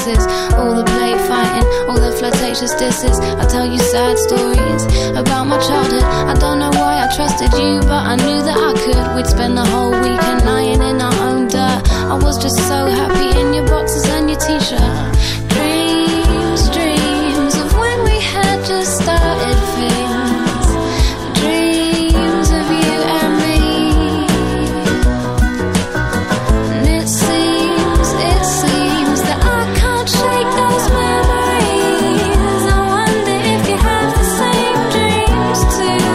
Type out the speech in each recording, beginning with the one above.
kisses, all the play fighting, all the flirtatious disses. I tell you sad stories about my childhood. I don't know why I trusted you, but I knew that I could. We'd spend the whole weekend lying in our own dirt. I was just so happy in your boxes and your t-shirt. Dreams, dreams of when we had just started things. Dreams of you and me. And it seems that I can't shake those memories. I wonder if you have the same dreams too.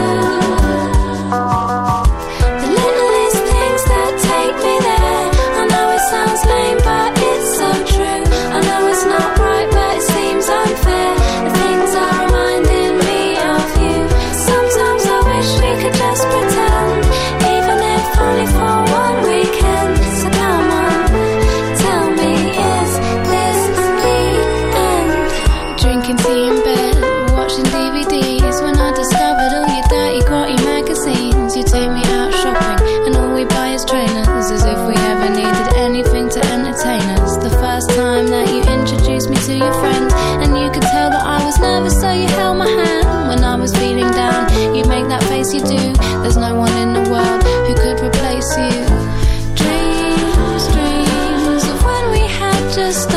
The littlest things that take me there. I know it sounds lame, but it's so true. I know it's not right, but it seems unfair. The things are reminding me of you. Sometimes I wish we could just pretend, even if only for one weekend. So come on, tell me, is this the end? Drinking tea in bed, watching DVDs. When I discovered all your dirty, grotty magazines. You take me out shopping, and all we buy is trainers, as if we ever needed anything to entertain us. The first time that you introduced me to your friend, and you could tell that I was nervous, so you held my hand. When I was feeling down, you make that face you do. There's no one in the world who could replace you. Dreams, dreams of when we had just